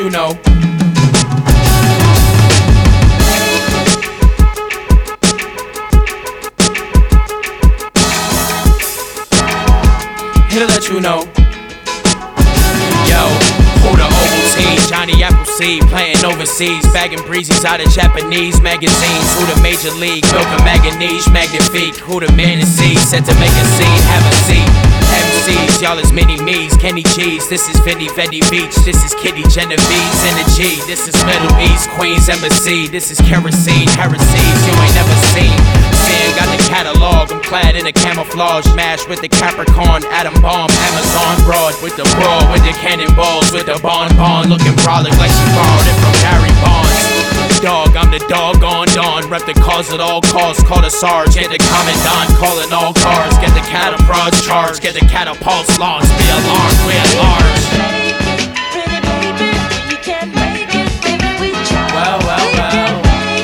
you know. Here to let you know. Yo, who the Ovaltine, Johnny Appleseed, playing overseas, bagging breezes out of Japanese magazines. Who the Major League, milking manganese, magnifique. Who the man to see, set to make a scene, have a seat. MCs, y'all is mini me's, Kenny G's. This is Vinny Vetti Beach, this is Kitty Genevieve's in the G. This is Middle East, Queens Embassy. This is kerosene, heresies you ain't never seen. Got the catalog, I'm clad in a camouflage, mash with the Capricorn, atom bomb, Amazon broad with the brawl, with the cannonballs, with the bonbon, looking brolic like she borrowed it from Barry Bonds. Dog, I'm the doggone dawn, rep the cause at all costs, call the Sarge, get the commandant, calling all cars, get the catapults charged, get the catapults launched, be alarmed, we at large. Well, well, well.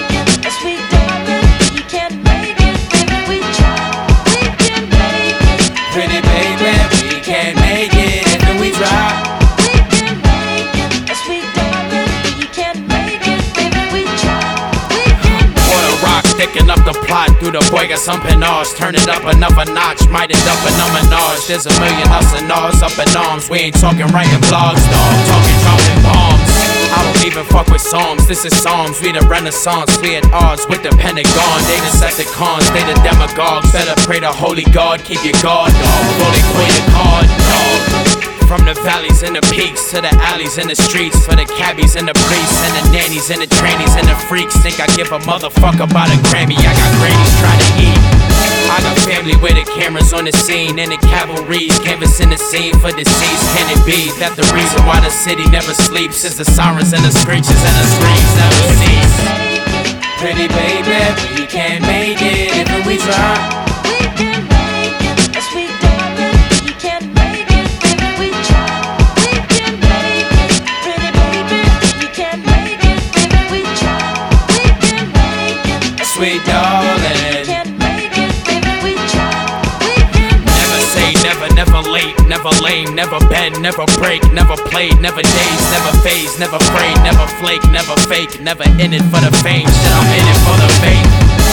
Pretty baby, we can make it if we try. We can make it, sweet darling. We can make it if we try. We can make Pour the rock, sticking up the plot. Through the boy got some panache. Turn it up another notch. Might end up in a menage. There's a million hustlers up in arms. We ain't talking writing blogs, dog. Talking dropping bombs. I don't even fuck with songs, this is Psalms. We the Renaissance, we at odds with the Pentagon. They Decepticons, they the demagogues. Better pray to Holy God, keep your guard, dog. Fully play your card, dog. From the valleys and the peaks to the alleys and the streets, for the cabbies and the priests and the nannies and the trannies and the freaks. Think I give a motherfucker about a Grammy? I got grannies trying to eat. I got family with the cameras on the scene and the cavalry's canvassing the scene for deceased. Can it be that the reason why the city never sleeps is the sirens and the screeches and the screams never cease? Pretty baby, we can make it if we try. We can make it, sweet darling. We can make it if we try. We can make it, pretty baby. We can make it if we try. We can make it, Sweet darling. We can make it if we try. Never say never, never late, never lame, never bend, never break, never played, never daze, never phase, never afraid, never flake, never fake, never in it for the fame. Shit, I'm in it for the fame.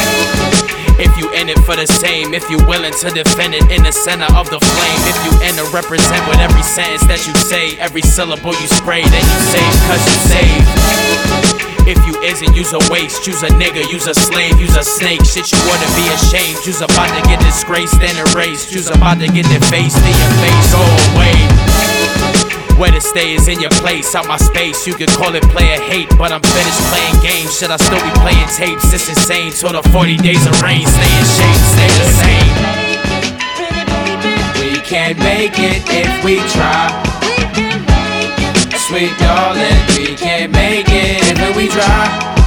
If you in it for the same, if you willing to defend it in the center of the flame, if you in to represent with every sentence that you say, every syllable you spray, then you save, cause you save. If you isn't, use a waste, use a nigga, use a slave, use a snake. Shit, you wouldn't be ashamed. You's about to get disgraced and erased. You's about to get defaced in your face. Go away. Where to stay is in your place, out my space. You could call it player hate, but I'm finished playing games. Should I still be playing tapes? It's insane. Till the 40 days of rain, stay in shape, stay the same. Pretty baby. We can't make it if we try. We can make it, Sweet darling, we can't make it if we try.